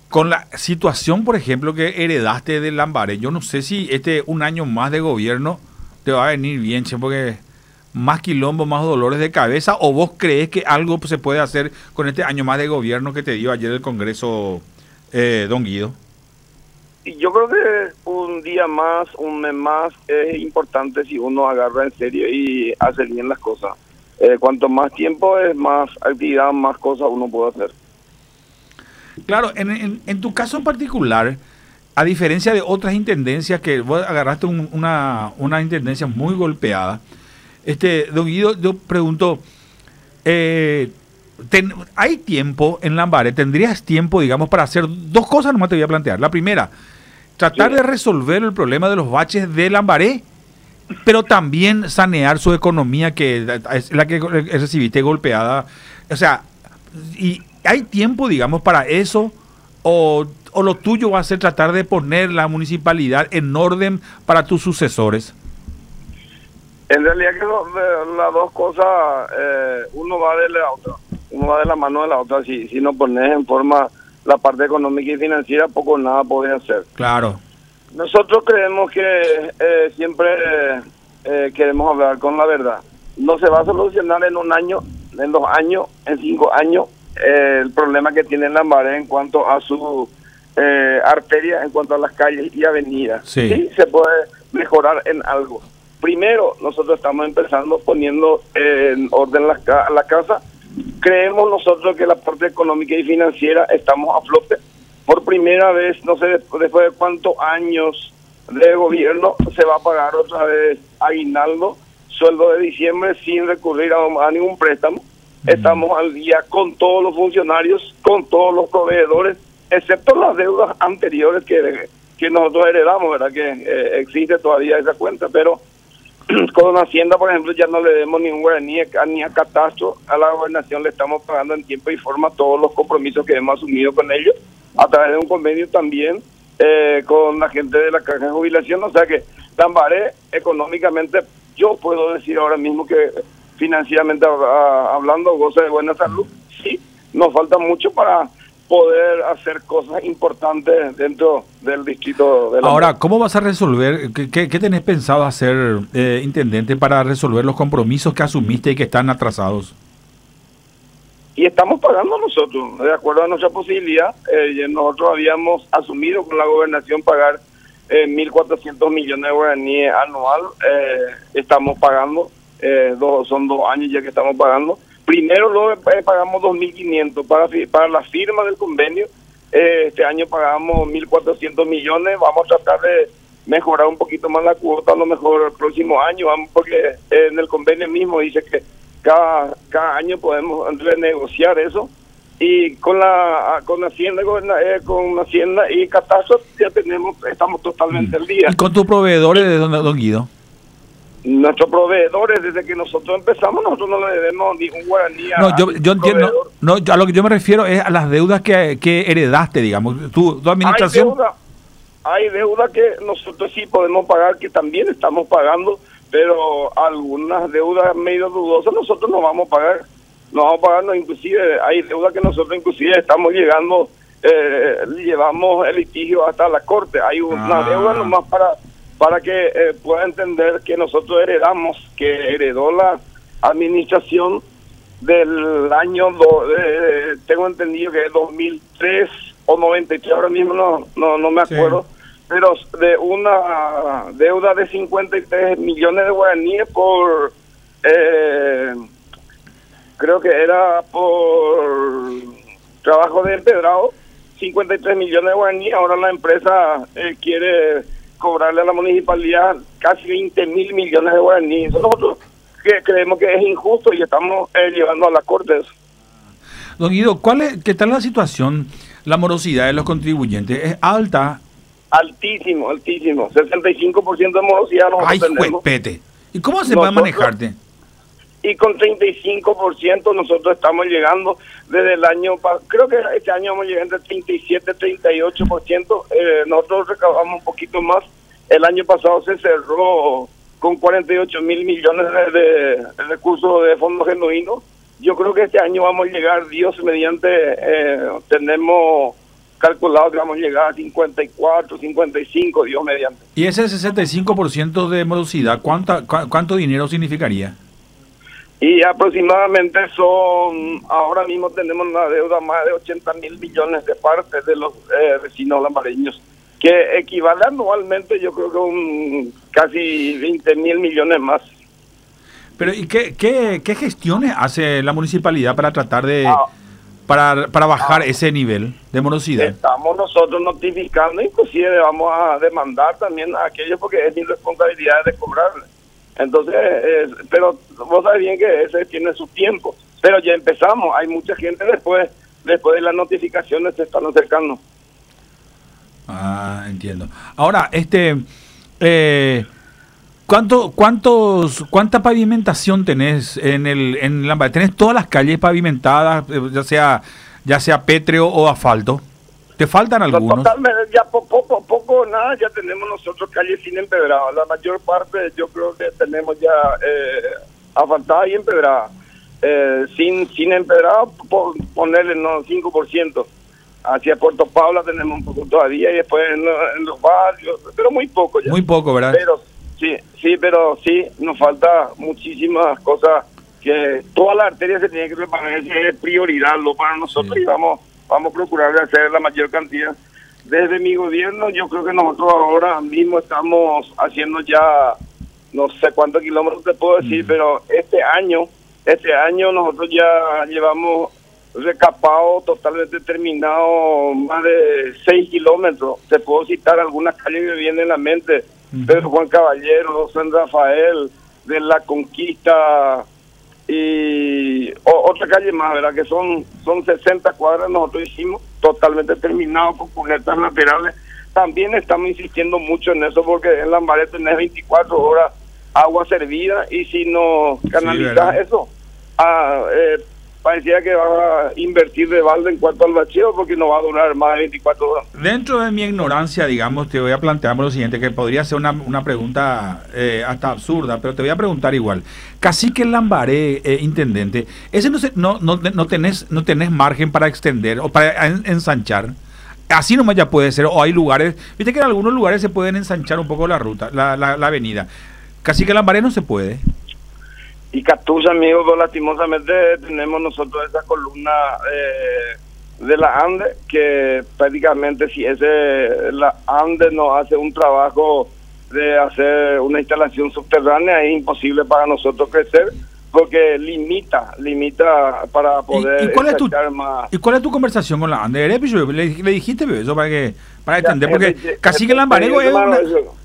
Con la situación, por ejemplo, que heredaste de Lambaré, yo no sé si un año más de gobierno te va a venir bien, che, porque más quilombo, más dolores de cabeza, o vos crees que algo se puede hacer con este año más de gobierno que te dio ayer el Congreso, don Guido. Y yo creo que un día más, un mes más, es importante si uno agarra en serio y hace bien las cosas. Cuanto más tiempo es más actividad, más cosas uno puede hacer. Claro, en tu caso en particular, a diferencia de otras intendencias que vos agarraste una intendencia muy golpeada, don Guido, yo pregunto, ¿hay tiempo en Lambaré? ¿Tendrías tiempo, digamos, para hacer dos cosas? Nomás te voy a plantear. La primera, tratar de resolver el problema de los baches de Lambaré, pero también sanear su economía, que es la que recibiste golpeada. O sea, y ¿hay tiempo, digamos, para eso? ¿O lo tuyo va a ser tratar de poner la municipalidad en orden para tus sucesores? En realidad que las dos cosas, uno va de la otra, uno va de la mano de la otra. Si no pones en forma la parte económica y financiera, poco o nada podés hacer. Claro. Nosotros creemos que siempre queremos hablar con la verdad. No se va a solucionar en un año, en 2 años, en 5 años, el problema que tiene Lambaré en cuanto a su arteria, en cuanto a las calles y avenidas. Sí, se puede mejorar en algo. Primero, nosotros estamos empezando poniendo en orden la casa. Creemos nosotros que la parte económica y financiera estamos a flote. Por primera vez, no sé después de cuántos años de gobierno, se va a pagar otra vez aguinaldo, sueldo de diciembre, sin recurrir a ningún préstamo. Estamos al día con todos los funcionarios, con todos los proveedores, excepto las deudas anteriores que nosotros heredamos, ¿verdad? Que existe todavía esa cuenta, pero con Hacienda, por ejemplo, ya no le debemos ningún guaraní ni a catastro. A la gobernación le estamos pagando en tiempo y forma todos los compromisos que hemos asumido con ellos, a través de un convenio también con la gente de la caja de jubilación. O sea que Lambaré, económicamente, yo puedo decir ahora mismo que financieramente hablando, goza de buena salud. Sí, nos falta mucho para poder hacer cosas importantes dentro del distrito de Lambaré. Ahora, ¿cómo vas a resolver? ¿Qué tenés pensado hacer, intendente, para resolver los compromisos que asumiste y que están atrasados? Y estamos pagando nosotros, de acuerdo a nuestra posibilidad. Nosotros habíamos asumido con la gobernación pagar 1.400 millones de guaraníes anual. Estamos pagando, son 2 años ya que estamos pagando. Primero luego pagamos 2.500 para la firma del convenio. Este año pagamos 1.400 millones. Vamos a tratar de mejorar un poquito más la cuota, a lo mejor el próximo año, porque en el convenio mismo dice que cada año podemos renegociar eso. Y con Hacienda y Catastro ya estamos totalmente al día. ¿Y con tus proveedores de don Guido? Nuestros proveedores, desde que nosotros empezamos, nosotros no le debemos ni un guaraní No, yo entiendo. No, a lo que yo me refiero es a las deudas que heredaste, digamos. Tu administración. Hay deuda que nosotros sí podemos pagar, que también estamos pagando, pero algunas deudas medio dudosas nosotros no vamos a pagar. No vamos a pagarnos, inclusive hay deuda que nosotros inclusive estamos llegando, llevamos el litigio hasta la corte. Hay una deuda nomás para que pueda entender que nosotros que heredó la administración del año, tengo entendido que es 2003 o 93, ahora mismo no me acuerdo, sí. Pero de una deuda de 53 millones de guaraníes por, creo que era por trabajo de empedrado, 53 millones de guaraníes. Ahora la empresa quiere cobrarle a la municipalidad casi 20.000 millones de guaraníes. Nosotros creemos que es injusto y estamos llevando a las cortes. Don Guido, ¿qué tal la situación, la morosidad de los contribuyentes? ¿Es alta? Altísimo. 65% de morosidad nosotros tenemos. Pete. ¿Y cómo se puede manejarte? Y con 35% nosotros estamos llegando desde el año, creo que este año vamos a llegar entre 37 y 38%. Nosotros recaudamos un poquito más. El año pasado se cerró con 48.000 millones de recursos de fondos genuinos. Yo creo que este año vamos a llegar, Dios mediante, tenemos calculado que vamos a llegar a 54, 55, Dios mediante. Y ese 65% de morosidad, ¿cuánto dinero significaría? Y aproximadamente ahora mismo tenemos una deuda más de 80.000 millones de parte de los vecinos lambareños, que equivale anualmente, yo creo que casi 20.000 millones más. Pero ¿y qué gestiones hace la municipalidad para tratar de para bajar ese nivel de morosidad? Estamos nosotros notificando, inclusive vamos a demandar también a aquellos porque es mi responsabilidad de cobrarle. Entonces, pero vos sabés bien que ese tiene su tiempo. Pero ya empezamos, hay mucha gente después de las notificaciones se están acercando. Ah, entiendo. Ahora, ¿cuánta pavimentación tenés en Lambaré? ¿Tenés todas las calles pavimentadas, ya sea pétreo o asfalto? ¿Te faltan algunos? Totalmente, ya poco nada, ya tenemos nosotros calles sin empedrado. La mayor parte yo creo que tenemos ya asfaltada y empedrada. Sin empedrado, ponerle no 5%. Hacia Puerto Paula tenemos un poco todavía y después en los barrios, pero muy poco ya. Muy poco, ¿verdad? Pero sí, nos falta muchísimas cosas que toda la arteria se tiene que preparar, es prioridad para nosotros. Sí. Y vamos a procurar de hacer la mayor cantidad. Desde mi gobierno, yo creo que nosotros ahora mismo estamos haciendo ya, no sé cuántos kilómetros te puedo decir, pero este año nosotros ya llevamos recapado, totalmente terminado, más de 6 kilómetros. Te puedo citar algunas calles que me vienen en la mente. Pedro Juan Caballero, San Rafael, de la Conquista y otra calle más, ¿verdad? Que son 60 cuadras, nosotros hicimos totalmente terminado con cunetas laterales. También estamos insistiendo mucho en eso porque en Lambaré tenés 24 horas agua servida y si no canalizas eso, parecía que va a invertir de balde en cuanto al bacheo porque no va a durar más de 24 horas. Dentro de mi ignorancia, digamos, te voy a plantear lo siguiente, que podría ser una pregunta hasta absurda, pero te voy a preguntar igual. Cacique Lambaré, intendente, ese no tenés margen para extender o para ensanchar. Así nomás ya puede ser, o hay lugares, viste que en algunos lugares se pueden ensanchar un poco la ruta, la avenida. Cacique Lambaré no se puede. Y Catuza, amigos, lastimosamente tenemos nosotros esa columna de la ANDE, que prácticamente si la ANDE nos hace un trabajo de hacer una instalación subterránea, es imposible para nosotros crecer, porque limita para poder... ¿Y cuál es tu conversación con la ANDE? ¿Le dijiste eso para entender? Porque Cacique Lambaré es una...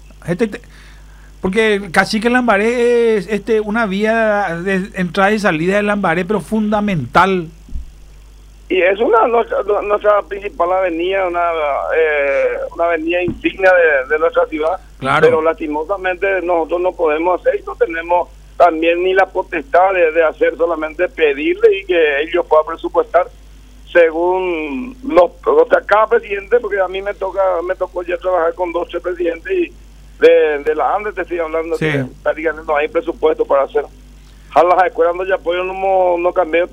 Porque Cacique Lambaré es una vía de entrada y salida de Lambaré, pero fundamental. Y es nuestra principal avenida, una avenida insignia de nuestra ciudad. Claro. Pero lastimosamente nosotros no podemos hacer, y no tenemos también ni la potestad de hacer, solamente pedirle y que ellos puedan presupuestar según cada presidente, porque a mí me tocó ya trabajar con 12 presidentes y de la ANDE te estoy hablando, sí, que prácticamente no hay presupuesto para hacer. A las escuelas donde apoyo no cambié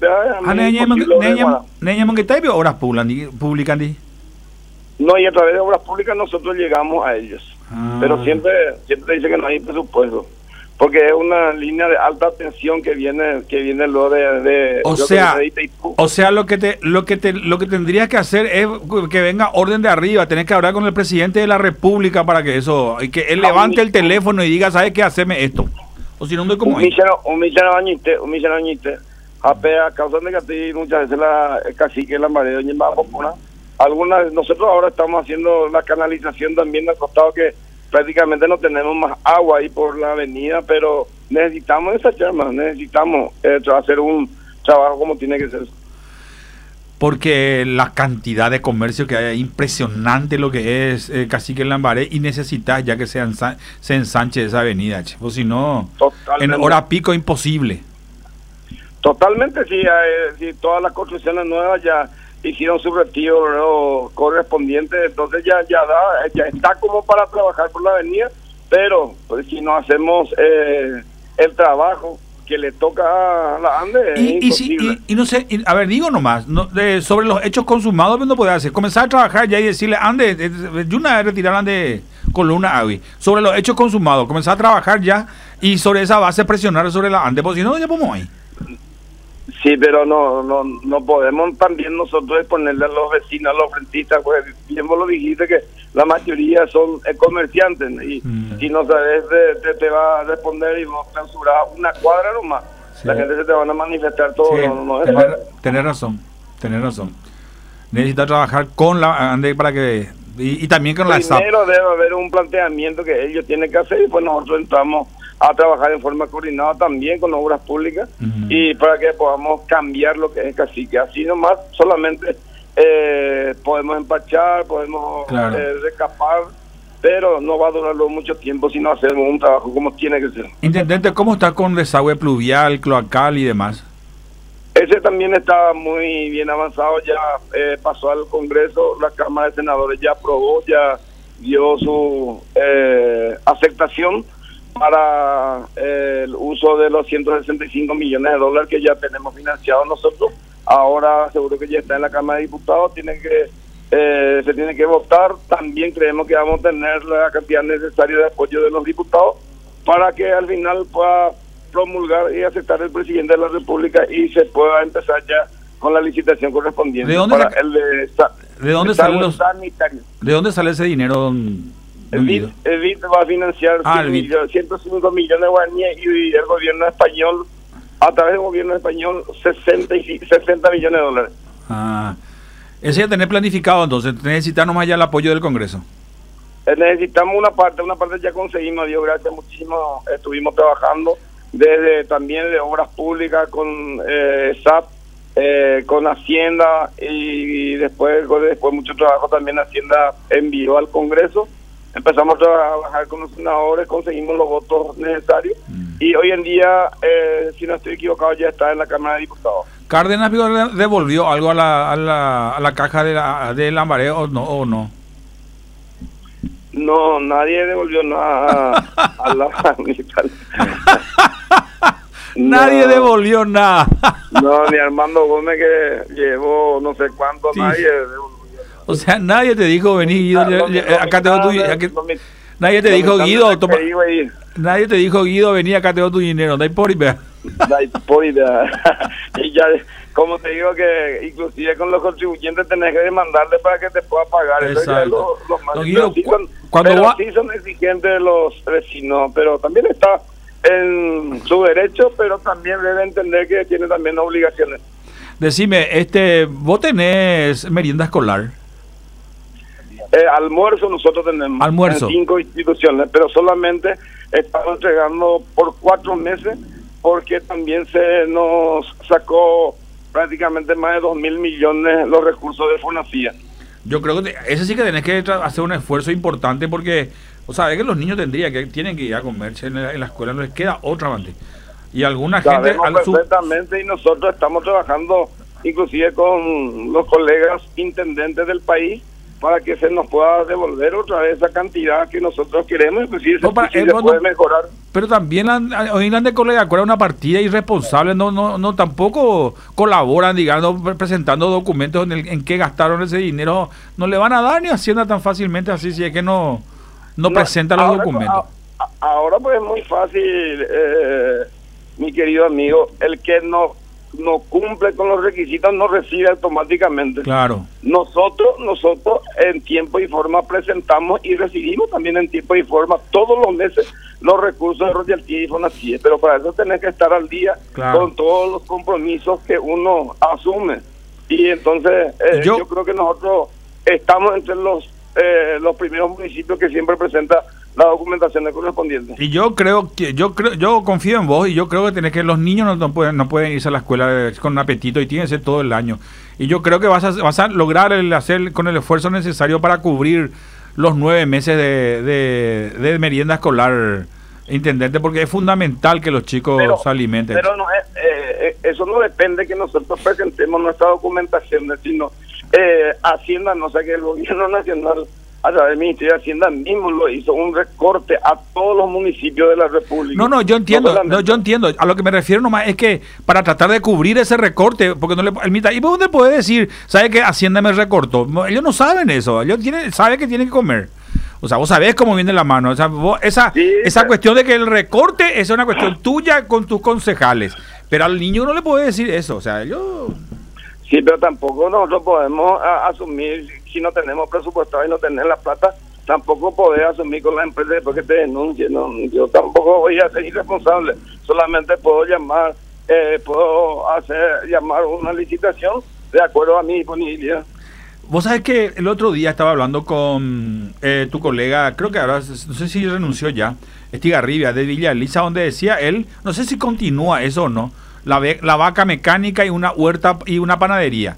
obras públicas. No, y a través de obras públicas nosotros llegamos a ellos. Pero siempre dice que no hay presupuesto, porque es una línea de alta tensión que viene luego de o sea, lo que tendrías que hacer es que venga orden de arriba, tenés que hablar con el presidente de la República para que él levante el teléfono y diga, ¿sabes qué? Haceme esto. O si no, me como un millón añite. A causa de que muchas veces el Cacique Lambaré doña nosotros ahora estamos haciendo la canalización también al costado, que prácticamente no tenemos más agua ahí por la avenida, pero necesitamos ensachar más, necesitamos hacer un trabajo como tiene que ser. Porque la cantidad de comercio que hay, impresionante lo que es Cacique Lambaré, y necesitas ya que se ensanche esa avenida, pues si no, en hora pico imposible. Totalmente, sí, todas las construcciones nuevas ya hicieron su retiro correspondiente, entonces ya está como para trabajar por la avenida, pero pues, si no hacemos el trabajo que le toca a la ANDE es imposible. Y no sé, a ver, digo nomás, sobre los hechos consumados, no puede hacer. Comenzar a trabajar ya y decirle, ande, yo una vez retiraran de columna AVI. Sobre los hechos consumados, comenzar a trabajar ya y sobre esa base presionar sobre la ANDE, porque si no, ya podemos ahí. Sí, pero no podemos también nosotros exponerle a los vecinos, a los rentistas, pues bien vos lo dijiste que la mayoría son comerciantes y si no sabes te va a responder y vos clausurás una cuadra nomás. Sí. La gente se te van a manifestar todo. Sí, tenés razón. Necesita trabajar con la ANDE para que y también con la SAP. Primero debe haber un planteamiento que ellos tienen que hacer y pues nosotros entramos a trabajar en forma coordinada también con obras públicas y para que podamos cambiar lo que es Cacique. Así nomás solamente podemos empachar, podemos recapar, pero no va a durar mucho tiempo si no hacemos un trabajo como tiene que ser. Intendente, ¿cómo está con desagüe pluvial, cloacal y demás? Ese también está muy bien avanzado, ya pasó al Congreso, la Cámara de Senadores ya aprobó, ya dio su aceptación para el uso de los 165 millones de dólares que ya tenemos financiados nosotros. Ahora seguro que ya está en la Cámara de Diputados, se tiene que votar. También creemos que vamos a tener la cantidad necesaria de apoyo de los diputados para que al final pueda promulgar y aceptar el presidente de la República y se pueda empezar ya con la licitación correspondiente. ¿De dónde sale ese dinero, don El BID va a financiar 105 millones de guaraníes y el gobierno español, a través del gobierno español, 60 millones de dólares. Ese ya tenés planificado, entonces necesitamos allá el apoyo del Congreso. Necesitamos una parte ya conseguimos, Dios gracias, muchísimo, estuvimos trabajando desde también de obras públicas con SAP, con Hacienda y después mucho trabajo también Hacienda envió al Congreso. Empezamos a trabajar con los senadores, conseguimos los votos necesarios y hoy en día, si no estoy equivocado, ya está en la Cámara de Diputados. ¿Cárdenas devolvió algo a la caja de Lambaré o no? No, nadie devolvió nada a la militar. Nadie devolvió nada. No, ni Armando Gómez que llevó no sé cuánto, nadie devolvió. O sea, nadie te dijo, vení Guido, acá tengo tu dinero. Nadie te dijo, Guido, toma. Nadie te dijo, Guido, vení, acá tengo tu dinero. Dai por y vea. Y ya, como te digo, que inclusive con los contribuyentes tenés que demandarle para que te pueda pagar. Exacto. No, Guido, sí son exigentes los vecinos, pero también está en su derecho, pero también debe entender que tiene también obligaciones. Decime, ¿vos tenés merienda escolar? Almuerzo nosotros tenemos almuerzo en 5 instituciones, pero solamente estamos entregando por 4 meses porque también se nos sacó prácticamente más de 2.000 millones los recursos de Fonacía. Yo creo que ese sí que tenés que hacer un esfuerzo importante porque, o sea, es que los niños tienen que ir a comerse en la escuela, no les queda otra manera. Y alguna gente... perfectamente y nosotros estamos trabajando inclusive con los colegas intendentes del país para que se nos pueda devolver otra vez esa cantidad que nosotros queremos, inclusive se puede mejorar. Pero también hoy de colega una partida irresponsable, no tampoco colaboran, digamos, presentando documentos en que gastaron ese dinero, no le van a dar ni Hacienda tan fácilmente así, si es que no presenta los documentos. Ahora pues es muy fácil, mi querido amigo, el que no cumple con los requisitos no recibe automáticamente. Claro. Nosotros en tiempo y forma presentamos y recibimos también en tiempo y forma todos los meses los recursos de royalty y Fonacía, pero para eso tenés que estar al día con todos los compromisos que uno asume. Y entonces yo creo que nosotros estamos entre los primeros municipios que siempre presenta la documentación correspondiente. Y yo confío en vos y yo creo que los niños no pueden irse a la escuela con apetito y tienen que ser todo el año. Y yo creo que vas a lograr hacer con el esfuerzo necesario para cubrir los 9 meses de merienda escolar, intendente, porque es fundamental que los chicos se alimenten. Pero no eso no depende que nosotros presentemos nuestra documentación, sino Hacienda, no sé, que el gobierno nacional a través del Ministerio de Hacienda mismo lo hizo un recorte a todos los municipios de la República. No, yo entiendo, yo entiendo. A lo que me refiero nomás es que para tratar de cubrir ese recorte, porque no le ¿y por dónde puede decir, sabe que Hacienda me recortó? Ellos no saben eso, ellos saben que tienen que comer. O sea, vos sabés cómo viene la mano. O sea, esa cuestión de que el recorte es una cuestión tuya con tus concejales. Pero al niño no le puede decir eso. O sea, ellos... Sí, pero tampoco nosotros podemos asumir, si no tenemos presupuestado y no tenemos la plata, tampoco podés asumir con la empresa después que te denuncien. No, yo tampoco voy a ser irresponsable. Solamente puedo llamar una licitación de acuerdo a mi disponibilidad. Vos sabés que el otro día estaba hablando con tu colega, creo que ahora, no sé si renunció ya, Estigarribia, de Villa Elisa, donde decía él, no sé si continúa eso o no, la vaca mecánica y una huerta y una panadería,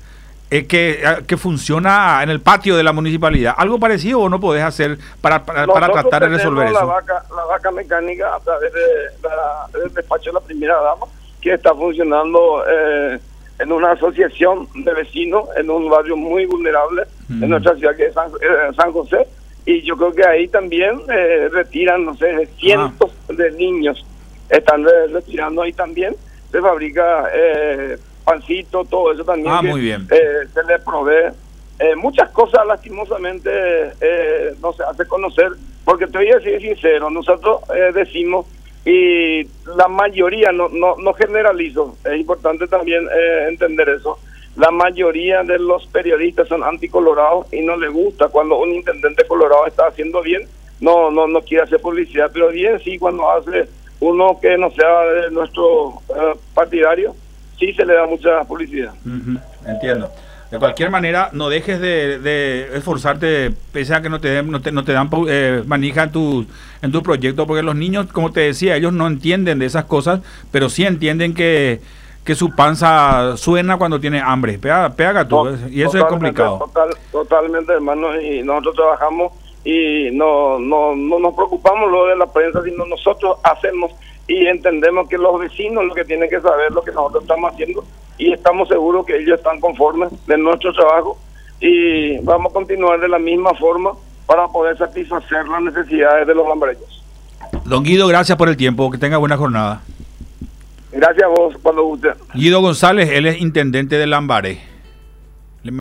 que funciona en el patio de la municipalidad. ¿Algo parecido o no podés hacer para tratar de resolver eso? La vaca mecánica a través del despacho de la primera dama, que está funcionando en una asociación de vecinos en un barrio muy vulnerable en nuestra ciudad, que es San José, y yo creo que ahí también retiran, no sé, cientos de niños están retirando. Ahí también se fabrica pancito, todo eso también. Muy bien. Se le provee. Muchas cosas lastimosamente no se hace conocer, porque te voy a decir sincero, nosotros decimos, y la mayoría, no generalizo, es importante también entender eso, la mayoría de los periodistas son anticolorados y no les gusta cuando un intendente colorado está haciendo bien, no quiere hacer publicidad, pero bien sí cuando hace uno que no sea de nuestro partidario, sí se le da mucha publicidad. Entiendo. De cualquier manera, no dejes de esforzarte, pese a que no te dan manija en tu proyecto, porque los niños, como te decía, ellos no entienden de esas cosas, pero sí entienden que su panza suena cuando tiene hambre. Pega tú, y eso es complicado. Totalmente, hermano, y nosotros trabajamos y no nos preocupamos lo de la prensa, sino nosotros hacemos y entendemos que los vecinos lo que tienen que saber lo que nosotros estamos haciendo, y estamos seguros que ellos están conformes de nuestro trabajo, y vamos a continuar de la misma forma para poder satisfacer las necesidades de los lambareños. Don Guido, gracias por el tiempo, que tenga buena jornada. Gracias a vos, cuando guste. Guido González, él es intendente de Lambaré.